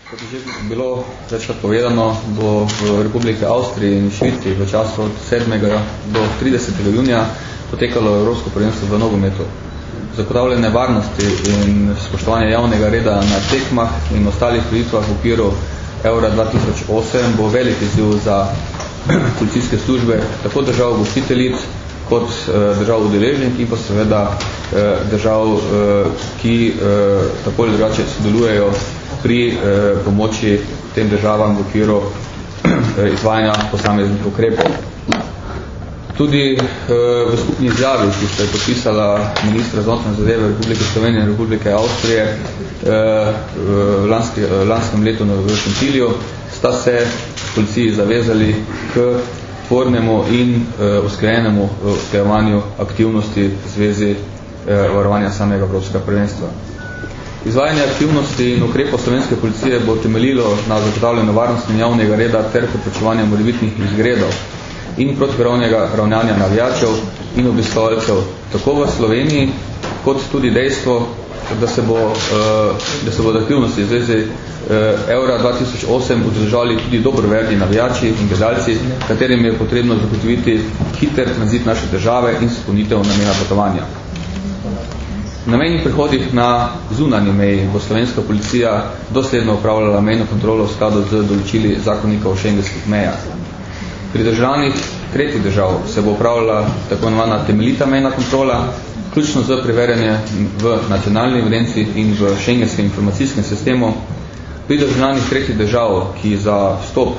Kot je že bilo večkrat povedano, bo v Republike Avstriji in Švici v času od 7. do 30. junija potekalo Evropsko prvenstvo v nogometu. Zagotavljanje varnosti in spoštovanje javnega reda na tekmah in ostalih preditvah v okviru Eura 2008 bo velik izziv za policijske službe, tako držav gostiteljic kot držav udeleženih in pa seveda držav, ki tako ali drugače sodelujejo pri pomoči tem državam v okviru izvajanja posameznih ukrepov. Tudi v skupni izjavi, ki sta je podpisala ministra za notranje zadeve Republike Slovenije in Republike Avstrije v lanskem letu v Šentilju, sta se policiji zavezali k tvornemu in usklajevanju aktivnosti v zvezi varovanja samega Evropskega prvenstva. Izvajanje aktivnosti in ukrepov slovenske policije bo temeljilo na zagotavljanju varnosti in javnega reda ter preprečevanja morebitnih izgredov in protipravnega ravnanja navijačev in obiskovalcev tako v Sloveniji, kot tudi dejstvo, da se bodo aktivnosti v zvezi Eura 2008 udeležali tudi dobroverni navijači in gledalci, katerim je potrebno zagotoviti hiter tranzit naše države in izpolnitev namena potovanja. Na mejnih prehodih na zunanji meji bo slovenska policija dosledno upravljala mejno kontrolo v skladu z določili zakonika o šengenskih mejah. Pri državljanih tretjih držav se bo upravljala tako imenovana temeljita mejna kontrola, vključno z preverjanje v nacionalni evidenci in v šengenskem informacijskem sistemu. Pri državljanih tretjih držav, ki za vstop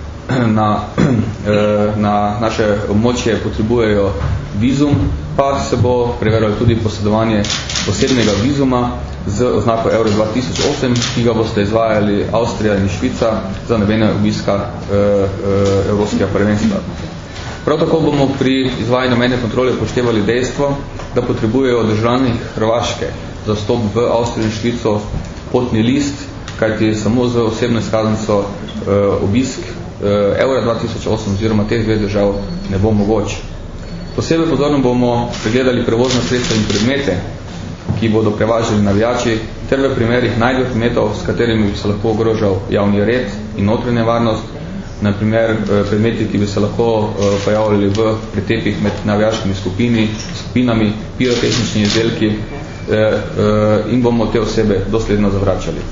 na naše območje potrebujejo vizum, pa se bo preverjalo tudi posedovanje posebnega vizuma z oznako Euro 2008, ki ga boste izvajali Avstrija in Švica za namene obiska Evropskega prvenstva. Prav tako bomo pri izvajanju mejne kontrole upoštevali dejstvo, da potrebujejo državljani Hrvaške za vstop v Avstrijo in Švico potni list, kajti samo z osebno izkaznico obisk Eura 2008 oziroma teh dveh držav ne bo mogoč. Posebej pozorno bomo pregledali prevozna sredstva in predmete, ki bodo prevažali navijači, ter v primerih najdbe predmetov, s katerimi bi se lahko ogrožal javni red in notranja varnost, na primer predmeti, ki bi se lahko pojavljali v pretepih med navijaškimi skupinami, pirotehnični izdelki in bomo te osebe dosledno zavračali.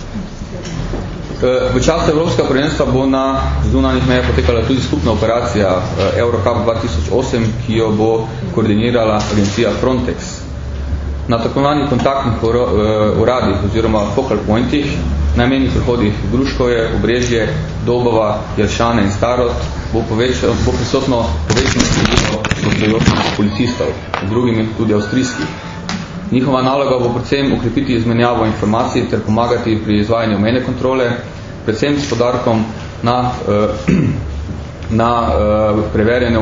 V času Evropskega prvenstva bo na zunanjih mejah potekala tudi skupna operacija Eurocup 2008, ki jo bo koordinirala agencija Frontex. Na tako imenovanih kontaktnih uradih oziroma focal pointih, na mejnih prehodih Gruškovje, Obrežje, Dobova, Jelšane in Starod bo prisotno povečano število gostujočih policistov, med drugimi tudi avstrijskih. Njihova naloga bo predvsem ukrepiti izmenjavo informacij ter pomagati pri izvajanju mejne kontrole, predvsem s poudarkom na preverjanju,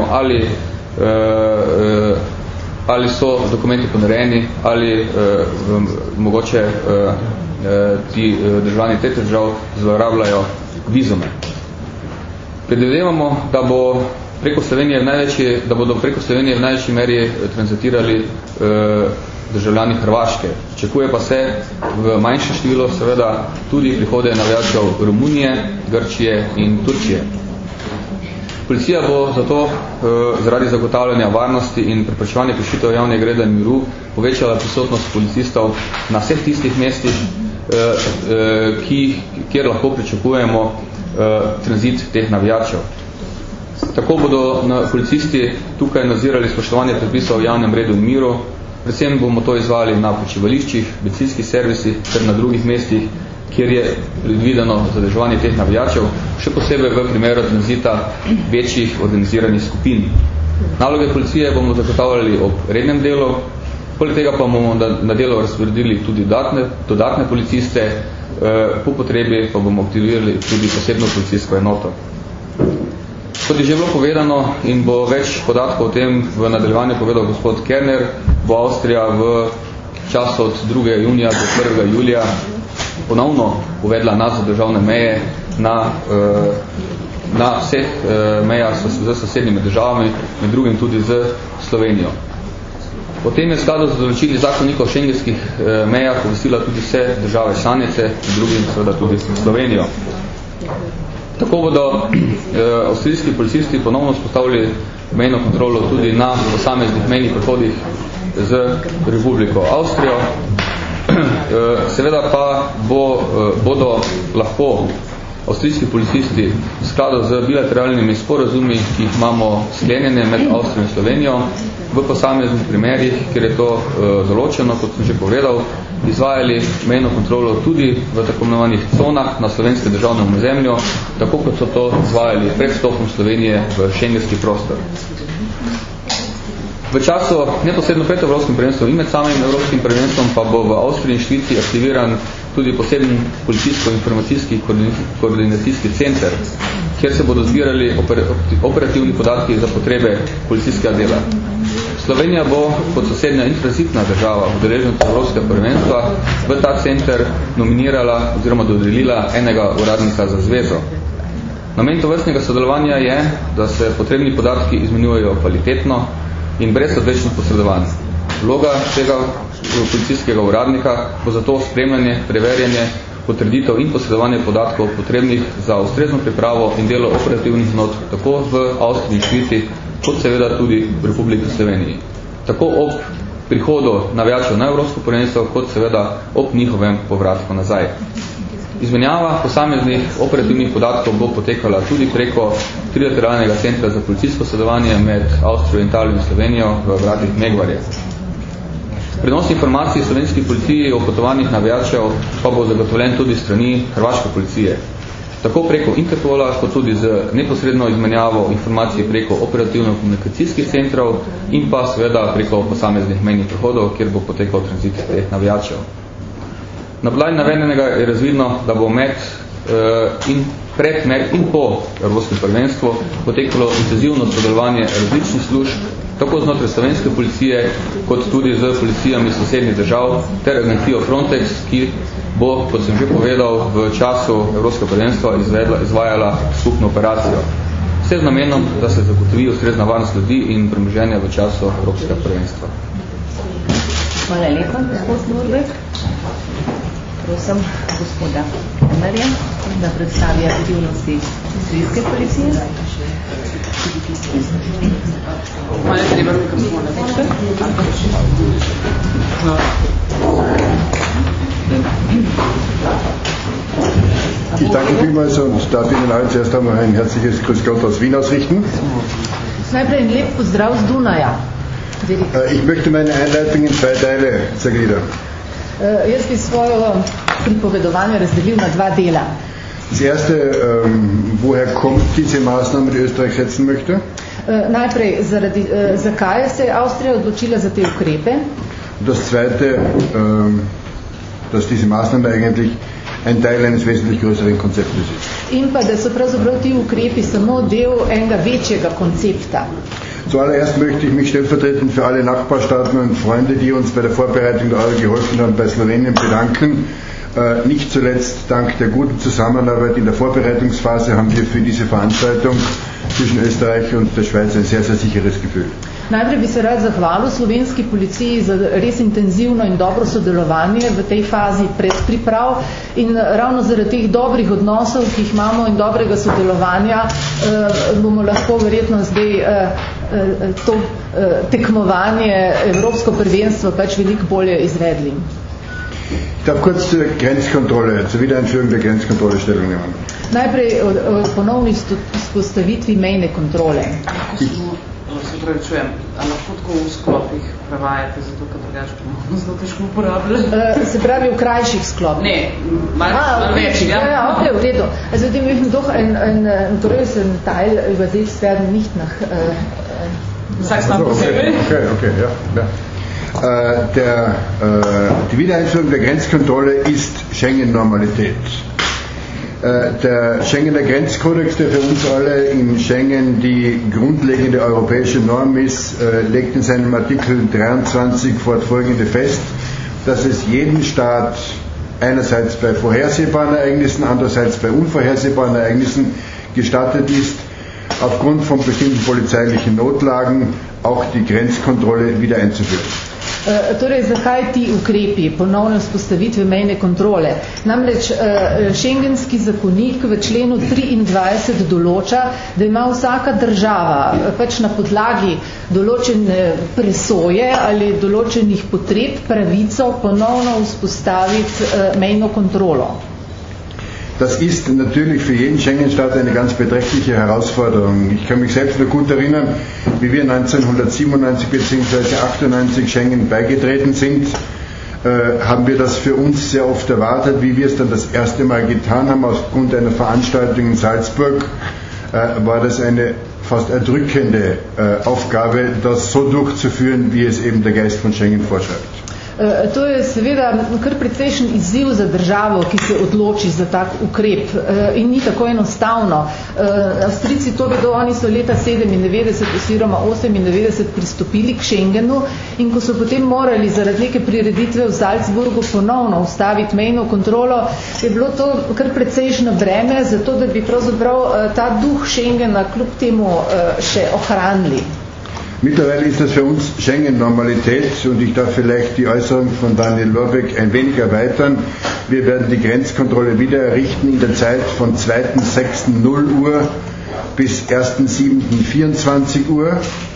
ali so dokumenti ponarejeni, ali mogoče ti državljani tretjih držav zlorabljajo vizume. Predvidevamo, da bodo preko Slovenije v največji meri tranzitirali državljani Hrvaške. Čakuje pa se v manjše število seveda tudi prihode navijačev Romunije, Grčije in Turčije. Policija bo zato zaradi zagotavljanja varnosti in preprečevanja kršitev javnega reda in miru povečala prisotnost policistov na vseh tistih mestih, kjer lahko pričakujemo tranzit teh navijačev. Tako bodo policisti tukaj nadzirali spoštovanje predpisov o javnem redu in miru. Predvsem bomo to izvali na počivališčih, bencinskih servisih ter na drugih mestih, kjer je predvideno zadrževanje teh navijačev, še posebej v primeru tranzita večjih organiziranih skupin. Naloge policije bomo zagotavljali ob rednem delu, poleg tega pa bomo na delo razporedili tudi dodatne policiste, po potrebi pa bomo aktivirali tudi posebno policijsko enoto. Kot je že bilo povedano in bo več podatkov o tem v nadaljevanju povedal gospod Kerner, bo Avstrija v času od 2. junija do 1. julija ponovno uvedla nadzor državne meje na vseh mejah z sosednjimi državami, med drugim tudi z Slovenijo. Potem je v skladu z določili zakonika o šengenskih mejah obvestila tudi vse države članice, in drugim seveda tudi Slovenijo. Tako bodo avstrijski policisti ponovno spostavili mejno kontrolo tudi na posameznih mejnih prehodih z Republiko Avstrijo. Seveda pa bodo lahko avstrijski policisti v skladu z bilateralnimi sporazumi, ki jih imamo sklenjene med Avstrijo in Slovenijo, v posameznih primerih, kjer je to določeno, kot sem že povedal, izvajali mejno kontrolo tudi v tako imenovanih conah na slovenskem državnem ozemlju, tako kot so to izvajali pred vstopom Slovenije v šengenski prostor. V času neposredno pred evropskim prvenstvom in med samim evropskim prvenstvom pa bo v Avstriji in Švici aktiviran tudi poseben policijsko-informacijski koordinacijski center, kjer se bodo zbirali operativni podatki za potrebe policijskega dela. Slovenija bo kot sosednja in tranzitna država udeleženca evropskega prvenstva v ta center nominirala oziroma dodelila enega uradnika za zvezo. Namen tovrstnega sodelovanja je, da se potrebni podatki izmenjujejo kvalitetno in brez odvečnih posredovanj. Vloga tega policijskega uradnika bo zato spremljanje, preverjanje, potrditev in posredovanje podatkov potrebnih za ustrezno pripravo in delo operativnih not tako v Avstriji in Švici, kot seveda tudi v Republiki Sloveniji. Tako ob prihodu navijačev na evropsko prvenstvo, kot seveda ob njihovem povratku nazaj. Izmenjava posameznih operativnih podatkov bo potekala tudi preko trilateralnega centra za policijsko sodelovanje med Avstrijo, Italijo in Slovenijo v Vratih Megvarje. Prenos informacij slovenski policiji o potovanjih navijačev pa bo zagotovljen tudi strani hrvaške policije. Tako preko Interpola, kot tudi z neposredno izmenjavo informacij preko operativno-komunikacijskih centrov in pa seveda preko posameznih mejnih prehodov, kjer bo potekal tranzit teh navijačev. Na podlagi navedenega je razvidno, da bo pred, med in po evropskem prvenstvu potekalo intenzivno sodelovanje različnih služb, tako znotraj slovenske policije, kot tudi z policijami sosednjih držav ter agencijo Frontex, ki bo, kot sem že povedal, v času evropskega prvenstva izvajala skupno operacijo. Vse z namenom, da se zagotovi ustrezna varnost ljudi in premoženja v času evropskega prvenstva. Hvala lepa, gospod Norbek. Prosim gospoda Emerja, da predstavi aktivnosti avstrijske policije. Hvala treba mikrofona. Ich danke vielmals und darf Ihnen allen zuerst einmal ein herzliches Grüß Gott aus Wien ausrichten. Najprej en lep pozdrav z Dunaja. Ich möchte meine Einleitung in zwei Teile zergliedern. Jaz bi svojo pripovedovanje razdelil na dva dela. Das erste, woher kommt diese Maßnahme, die Österreich setzen möchte? Najprej, zakaj se je Avstrija odločila za te ukrepe? Das zweite, dass diese Maßnahme eigentlich ein Teil eines wesentlich größeren Konzeptes ist. In pa, da so pravzaprav ti ukrepi samo del enega večjega koncepta. Zuallererst möchte ich mich stellvertretend für alle Nachbarstaaten und Freunde, die uns bei der Vorbereitung der Euro geholfen haben, bei Slowenien bedanken. Nicht zuletzt dank der guten Zusammenarbeit in der Vorbereitungsphase haben wir für diese Veranstaltung zwischen Österreich und der Schweiz ein sehr, sehr sicheres Gefühl. Najprej bi se rad zahvalil slovenski policiji za res intenzivno in dobro sodelovanje v tej fazi predpriprav in ravno zaradi teh dobrih odnosov, ki jih imamo in dobrega sodelovanja, bomo lahko verjetno zdaj to tekmovanje, evropsko prvenstvo pač veliko bolje izvedli. Ich darf kurz zur Grenzkontrolle, zur Wiedereinführung der Grenzkontrolle Stellung nehmen. Najprej o ponovni vzpostavitvi mejne kontrole. Se upravičujem, ali lahko tako v sklopih prevajate, zato ker drugače bomo zelo težko uporabljali? Se pravi v krajših sklopih? Ne, malo več. Ja, okay, v redu. Also dem möchten doch einen größeren Teil übersetzt werden, nicht nach... Sag's mal posebej. Okay, ja. Die Wiedereinführung der Grenzkontrolle ist Schengen-Normalität. Der Schengener Grenzkodex, der für uns alle in Schengen die grundlegende europäische Norm ist, legt in seinem Artikel 23 fortfolgende fest, dass es jeden Staat einerseits bei vorhersehbaren Ereignissen, andererseits bei unvorhersehbaren Ereignissen gestattet ist, aufgrund von bestimmten polizeilichen Notlagen auch die Grenzkontrolle wieder einzuführen. Torej, zakaj ti ukrepi ponovne vzpostavitve mejne kontrole? Namreč Schengenski zakonik v členu 23 določa, da ima vsaka država pač na podlagi določene presoje ali določenih potreb pravico ponovno vzpostaviti mejno kontrolo. Das ist natürlich für jeden Schengen-Staat eine ganz beträchtliche Herausforderung. Ich kann mich selbst noch gut erinnern, wie wir 1997 bzw. 98 Schengen beigetreten sind, haben wir das für uns sehr oft erwartet, wie wir es dann das erste Mal getan haben. Aufgrund einer Veranstaltung in Salzburg war das eine fast erdrückende Aufgabe, das so durchzuführen, wie es eben der Geist von Schengen vorschreibt. To je seveda kar precejšen izziv za državo, ki se odloči za tak ukrep in ni tako enostavno. Avstrijci to vedo, oni so leta 97 oziroma 98 pristopili k Schengenu in ko so potem morali zaradi neke prireditve v Salzburgu ponovno ustaviti mejno kontrolo, je bilo to kar precejšno breme, zato da bi pravzaprav ta duh Schengena kljub temu še ohranili. Mittlerweile ist das für uns Schengen-Normalität und ich darf vielleicht die Äußerung von Daniel Lorbeck ein wenig erweitern. Wir werden die Grenzkontrolle wieder errichten in der Zeit von 2.6. 0 Uhr bis 1.7. 24 Uhr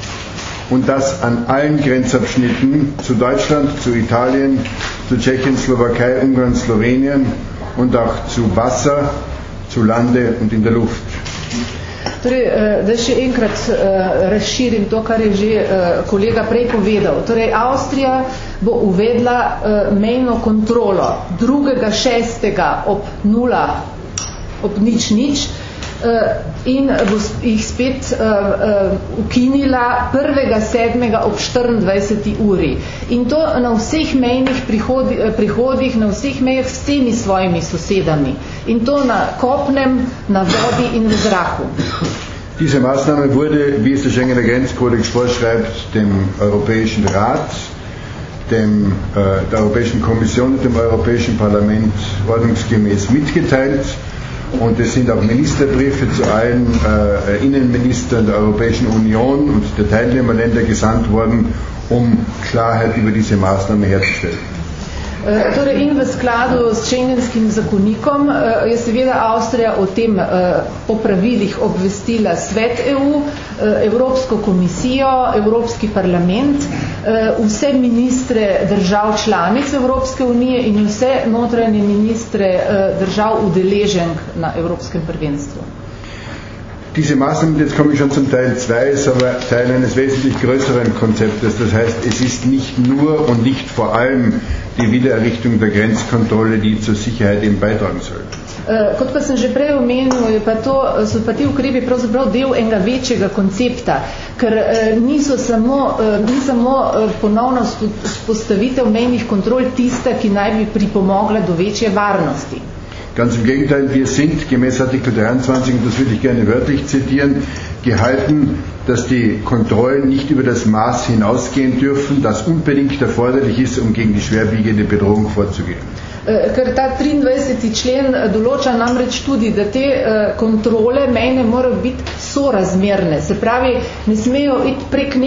und das an allen Grenzabschnitten zu Deutschland, zu Italien, zu Tschechien, Slowakei, Ungarn, Slowenien und auch zu Wasser, zu Lande und in der Luft. Torej, da še enkrat razširim to, kar je že kolega prej povedal. Torej, Avstrija bo uvedla mejno kontrolo 2.6. ob 0, ob nič, in bo jih spet ukinila 1.7. ob 24. uri. In to na vseh mejnih prihodih, na vseh mejah s vsemi svojimi sosedami. In to na kopnem, na vodi in v zraku. Diese Maßnahme wurde, wie es der Schengener Grenzkodex vorschreibt, dem Europäischen Rat, der Europäischen Kommission und dem Europäischen Parlament ordnungsgemäß mitgeteilt. Und es sind auch Ministerbriefe zu allen Innenministern der Europäischen Union und der Teilnehmerländer gesandt worden, um Klarheit über diese Maßnahme herzustellen. Torej in v skladu s Schengenskim zakonikom je seveda Avstrija o tem popravilih obvestila Svet EU, Evropsko komisijo, Evropski parlament, vse ministre držav članic Evropske unije in vse notranje ministre držav udeleženk na Evropskem prvenstvu. Diese Maßnahmen, jetzt komme ich schon zum Teil 2, ist aber Teil eines wesentlich größeren Konzeptes. Das heißt, es ist nicht nur und nicht vor allem die Wiedererrichtung der Grenzkontrolle, die zur Sicherheit eben beitragen soll. Kot pa sem že prej omenil, so pa ti ukrepi pravzaprav del enega večjega koncepta, ker ni samo ponovno vzpostavitev mejnih kontrol tista, ki naj bi pripomogla do večje varnosti. Ganz im Gegenteil, wir sind gemäß Artikel 23, und das würde ich gerne wörtlich zitieren, gehalten, dass die Kontrollen nicht über das Maß hinausgehen dürfen, das unbedingt erforderlich ist, um gegen die schwerwiegende Bedrohung vorzugehen. Ker ta 23. člen določa namreč tudi, da te kontrole mejne morajo biti sorazmerne. Se pravi, ne smejo iti prek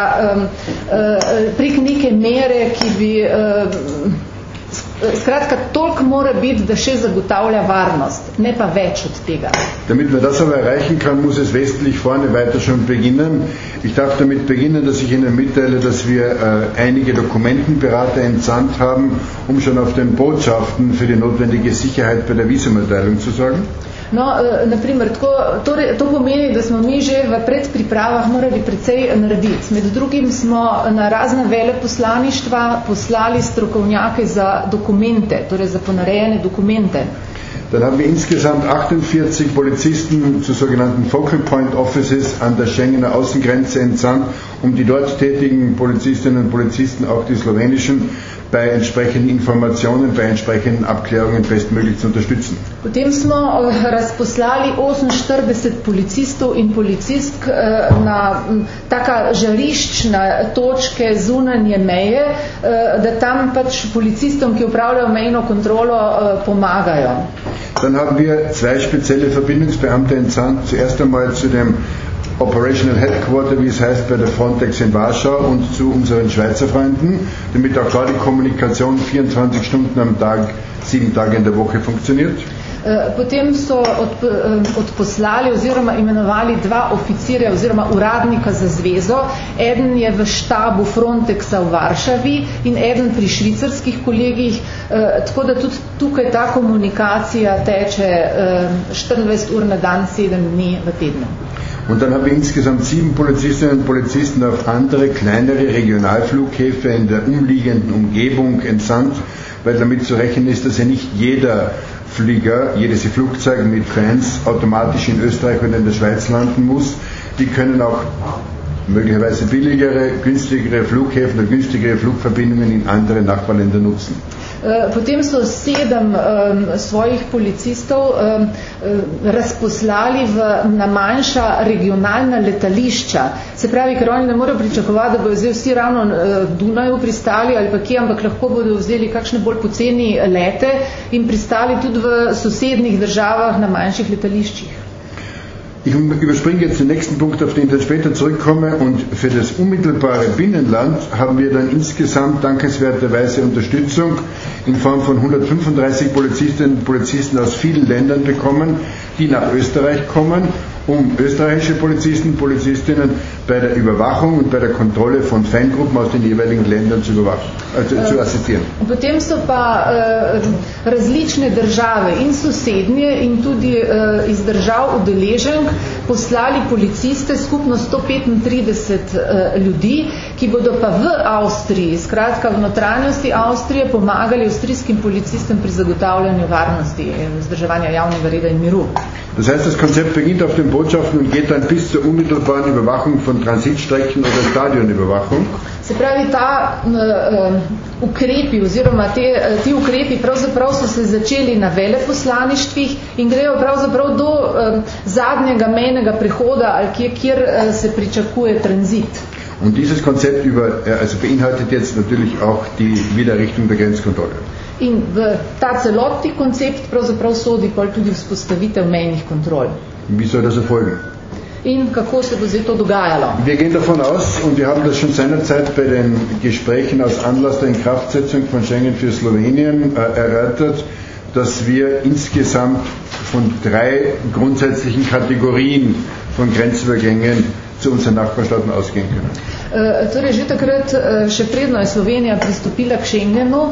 neke mere, ki bi... Skratka, toliko mora biti, da še zagotavlja varnost, ne pa več od tega. Damit man das aber erreichen kann, muss es westlich vorne weiter schon beginnen. Ich darf damit beginnen, dass ich Ihnen mitteile, dass wir einige Dokumentenberater entsandt haben, um schon auf den Botschaften für die notwendige Sicherheit bei der Visumerteilung zu sorgen. No, naprimer, to pomeni, da smo mi že v predpripravah morali precej narediti. Med drugim smo na razna veleposlaništva poslali strokovnjake za dokumente, torej za ponarejene dokumente. Dann haben wir insgesamt 48 Polizisten zu sogenannten Focal Point Offices an der Schengener Außengrenze entsandt, um die dort tätigen Polizistinnen und Polizisten, auch die slowenischen, bei entsprechenden Informationen, bei entsprechenden Abklärungen bestmöglich zu unterstützen. Potem smo razposlali 48 policistov in policistk na taka žariščna točke zunanje meje, da tam pač policistom, ki upravljajo mejno kontrolo, pomagajo. Dann haben wir 2 spezielle Verbindungsbeamte entsandt. Zuerst einmal zu dem Operational Headquarter, wie es heißt, bei der Frontex in Warschau und zu unseren Schweizer Freunden, damit auch da die Kommunikation 24 Stunden am Tag, 7 Tage in der Woche funktioniert. Potem so odposlali oziroma imenovali 2 oficirja oziroma uradnika za zvezo. Eden je v štabu Frontexa v Varšavi in eden pri švicarskih kolegih, tako da tudi tukaj ta komunikacija teče 24 ur na dan, 7 dni v tednu. Und dann haben wir insgesamt 7 Polizistinnen und Polizisten auf andere, kleinere Regionalflughäfen in der umliegenden Umgebung entsandt, weil damit zu rechnen ist, dass ja nicht jeder Flieger, jedes Flugzeug mit Fans automatisch in Österreich oder in der Schweiz landen muss. Die können auch möglicherweise billigere, günstigere Flughäfen oder günstigere Flugverbindungen in andere Nachbarländer nutzen. Potem so 7 svojih policistov razposlali na manjša regionalna letališča. Se pravi, ker oni ne morejo pričakovati, da bodo zdaj vsi ravno v Dunaju pristali ali pa kje, ampak lahko bodo vzeli kakšne bolj poceni lete in pristali tudi v sosednjih državah na manjših letališčih. Ich überspringe jetzt den nächsten Punkt, auf den ich dann später zurückkomme, und für das unmittelbare Binnenland haben wir dann insgesamt dankenswerterweise Unterstützung in Form von 135 Polizistinnen und Polizisten aus vielen Ländern bekommen, die nach Österreich kommen, um österreichische Polizisten und Polizistinnen bei der Überwachung und bei der Kontrolle von Fangruppen aus den jeweiligen Ländern zu assistieren. Potem so pa različne države in sosednje in tudi iz držav udeleženk poslali policiste, skupno 135 ljudi, ki bodo pa v Avstriji, skratka v notranjosti Avstrije, pomagali avstrijskim policistom pri zagotavljanju varnosti in vzdrževanja javnega reda in miru. Das heißt, das Konzept beginnt auf den Botschaften und geht dann bis zur unmittelbaren Überwachung von Transitstrecken oder Stadionüberwachung. Se pravi, ta ukrepi oziroma ti ukrepi pravzaprav so se začeli na veleposlaništvih in grejo pravzaprav do zadnjega mejnega prehoda, ali kjer se pričakuje tranzit. Und dieses Konzept beinhaltet jetzt natürlich auch die Wiederrichtung der Grenzkontrolle. In v ta celotni koncept pravzaprav sodi tudi vzpostavitev mejnih kontrol. Wie soll das erfolgen? In kako se bo zdaj to dogajalo? Wir gehen davon aus, und wir haben das schon seinerzeit bei den Gesprächen aus Anlass der Inkraftsetzung von Schengen für Slowenien erörtert, dass wir insgesamt von 3 grundsätzlichen Kategorien von Grenzübergängen zu unseren Nachbarstaaten ausgehen können. Torej, že takrat, še predno je Slovenija pristopila k Schengenu,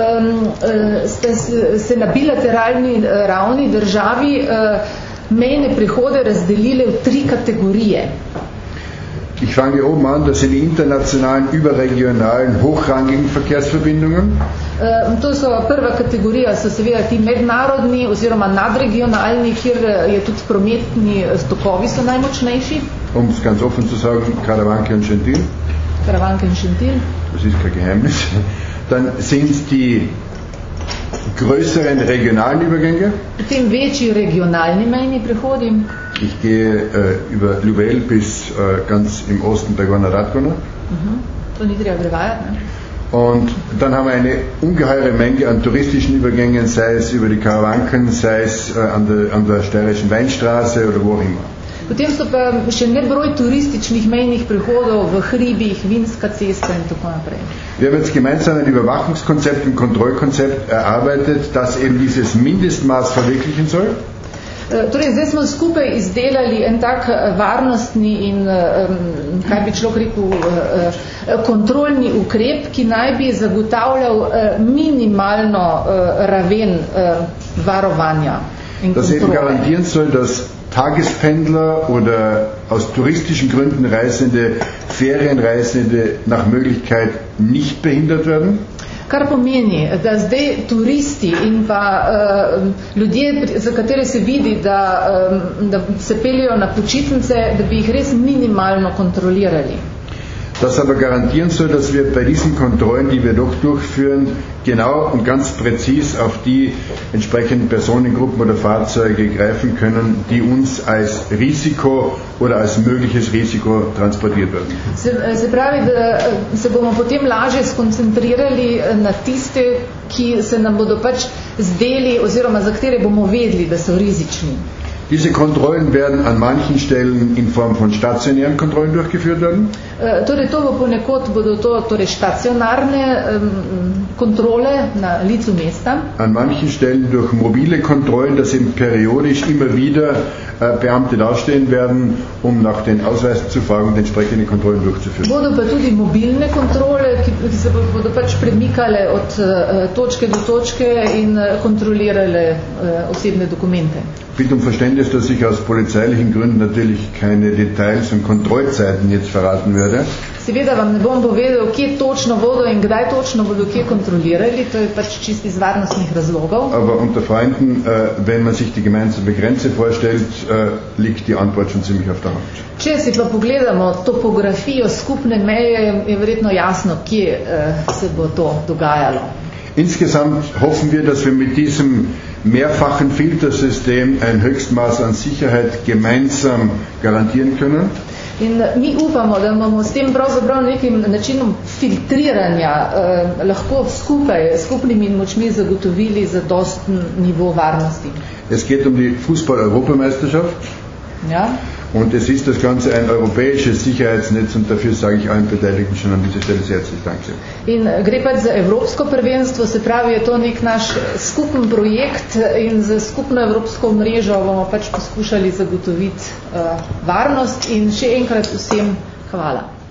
se na bilateralni ravni državi mejne prehode razdelile v 3 kategorije. Ich fange oben an, das sind die internationalen, überregionalen, hochrangigen Verkehrsverbindungen. To so prva kategorija, so seveda ti mednarodni oziroma nadregionalni, kjer je tudi prometni tokovi so najmočnejši. Um es ganz offen zu sagen, Karawanke und Schentil. Karawanke und Schentil. Das ist kein Geheimnis. Dann sind die größeren regionalen Übergänge. Potem večji regionalni mejni prehodi. Ich gehe über Ljubelj bis ganz im Osten bei Gorna-Radgona. To ni treba prevajati, ne? Und dann haben wir eine ungeheure Menge an touristischen Übergängen, sei es über die Karawanken, sei es an der steirischen Weinstraße oder wo auch immer. Potem so pa še nebroj turističnih mejnih prehodov v hribih, Vinska cesta in tako naprej. Wir haben jetzt gemeinsam ein Überwachungskonzept, ein Kontrollkonzept erarbeitet, das eben dieses Mindestmaß verwirklichen soll. Torej, zdaj smo skupaj izdelali en tak varnostni in, kaj bi človek rekel, kontrolni ukrep, ki naj bi zagotavljal minimalno raven varovanja in kontrole. Das eben garantieren soll, dass Tagespendler oder aus touristischen Gründen Reisende, Ferienreisende nach Möglichkeit nicht behindert werden. Kar pomeni, da zdaj turisti in pa ljudje, za katere se vidi, da se peljejo na počitnice, da bi jih res minimalno kontrolirali. Das aber garantieren soll, dass wir bei diesen Kontrollen, die wir doch durchführen, genau und ganz präzis auf die entsprechenden Personengruppen oder Fahrzeuge greifen können, die uns als Risiko oder als mögliches Risiko transportiert werden. Se pravi, da se bomo potem lažje skoncentrirali na tiste, ki se nam bodo pač zdeli oziroma za katere bomo vedeli, da so rizični. Diese Kontrollen werden an manchen Stellen in Form von stationären Kontrollen durchgeführt werden. Torej to bo ponekod bodo to torej stacionarne kontrole na licu mesta. An manchen Stellen durch mobile Kontrollen, dass eben periodisch immer wieder Beamte dastehen werden, um nach den Ausweisen zu fragen und entsprechende Kontrollen durchzuführen. Bodo pa tudi mobilne kontrole, ki se bodo pač premikale od točke do točke in kontrolirale osebne dokumente. Bitte um Verständnis, dass ich aus polizeilichen Gründen natürlich keine Details und Kontrollzeiten jetzt verraten werde. Seveda vam ne bom povedal, kje točno bodo in kdaj točno bodo kje kontrolirali, to je pač čisto iz varnostnih razlogov. Aber unter Freunden, wenn man sich die gemeinsame Grenze vorstellt, liegt die Antwort schon ziemlich auf der Hand. Če si pa pogledamo topografijo skupne meje, je verjetno jasno, kje se bo to dogajalo. Insgesamt hoffen wir, dass wir mit diesem mehrfachen Filtersystem ein Höchstmaß an Sicherheit gemeinsam garantieren können. In mi upamo, da bomo s tem pravzaprav nekim načinom filtriranja lahko skupnimi močmi zagotovili zadosten nivo varnosti. Es geht um die Fußball-Europameisterschaft. Ja. Und es ist das Ganze ein europäisches Sicherheitsnetz und dafür sage ich allen Beteiligten schon an dieser Stelle sehr herzlich Danke. In gre pač za evropsko prvenstvo, se pravi, je to nek naš skupen projekt in za skupno evropsko mrežo bomo pač poskušali zagotoviti varnost in še enkrat vsem hvala.